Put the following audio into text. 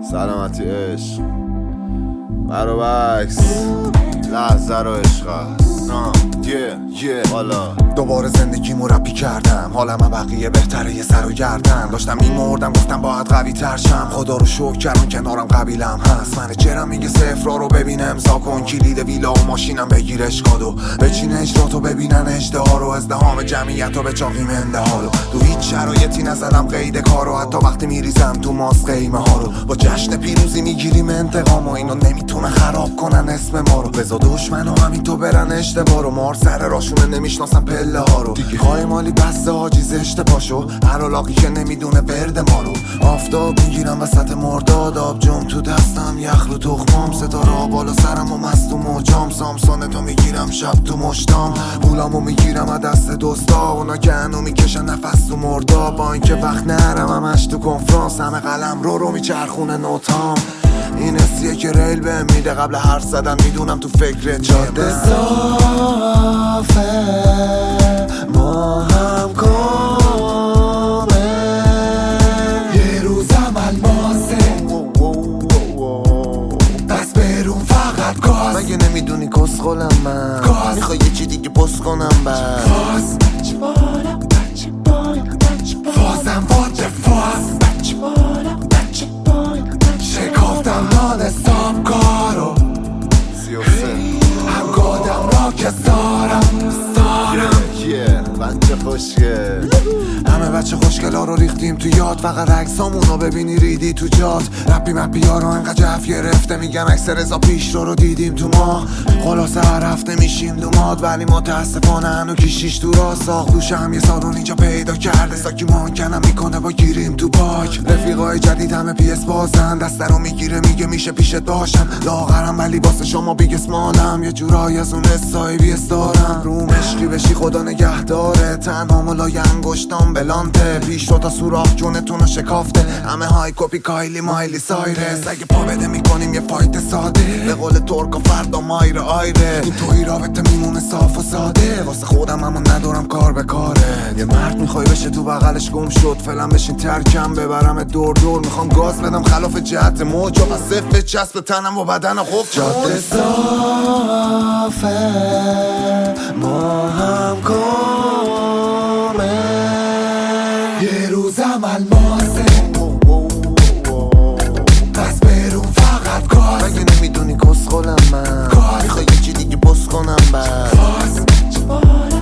سلامتی عشق برابکس لحظه رو عشق است حالا دوباره زندگیمو رپی کردم، حالم بقیه بهتره یه سر و گردن داشتم میمردم، گفتم باید قوی تر شم. خدا رو شکر کردم کنارم قبیلم هست. منیجرم میگه صفرا رو ببین امضا کن، کلید ویلا و ماشینم بگیرش کادو بچین اجراتو ببینن اجدها رو، ازدهام جمعیت رو به چاقی منده هالو. تو هیچ شرایطی نزدم قید کارو، حتی وقتی میریزم تو ماس قیمه ها رو. با جشن پیروزی میگیریم انتقام و اینا نمیتونه خراب کنن اسم ما رو. بزا دشمن و همین تو برن اشتباه رو، مار سر راشونه نمیشناسن پله ها رو. دیگه خواهی مالی بسته حاجیز اشتباشو، هر علاقی که نمیدونه ورد ما رو. آفتاب میگیرم وسط مرداد، آب جم تو دستم یخ رو تخمام، ستاره بالا سرم و مستوم و جام. سامسونه تو میگیرم شب تو مشتام، پولامو میگیرم از دست دوستا، اونا که هنو میکشن نفس تو مردا. با اینکه وقت نرم همش تو کنفرانس، همه قلم رو میچرخونه نوتام. این حسیه که ریل بهم میده قبل حرف زدن، میدونم تو فکر جاده صافه ما هم کامه، یه روزم الماسه پس برون فقط گاز. مگه نمیدونی کس خولم من گاز، میخوای یه چی دیگه پست کنم بس فاز فازم واجه فاز شکافتم نان سام کارو 33 هم گادم را که سارم بچه خوشگل. همه بچه خوشگلا رو ریختیم تو یاد، فقط عکسامونو ببینی ریدی تو جات. رپی مپی ها رو انقدر جف گرفته، میگن عکس رضا پیش رو دیدیم تو ما. خلاصه هر هفته میشیم دوماد، ولی متاسفانه هنو کشیش تو را ساخت. دوش هم یه سالون اینجا پیدا کرده، ساکی مانکنم میکنه با گیریم تو باک. رفیقای جدید همه پیس بازن، دسته رو میگیره میگه میشه پیشت باشم. لاغرم ولی واسه شما بیگ اسمالم، یه جورایی از اون حسای بیس دارم. رو مشکی بشی خدا نگه داره، تنها ملای انگشتام بلانته. پیش رو تا سوراخ جونتون رو شکافته، همه های کپی کایلی مایلی سایرس. اگه پا بده میکنیم یه فایت ساده، به قول ترکا فردا مایره آیره. این توی رابطه میمونه صاف و ساده، واسه خودم اما ندارم کار به کاره. یه مرد میخوای بشه تو بغلش گم شد، فعلا بشین ترکم ببرم دور دور. میخوام گاز بدم خلاف جهت موج، و صفر چسب تنم و بدنم خوب جاده صافه ما هم کامه، یه روزم الماسه پس برون فقط گاز. مگه نمیدونی کس خولم من گاز، میخوای یه چی دیگه پست کنم بس فاز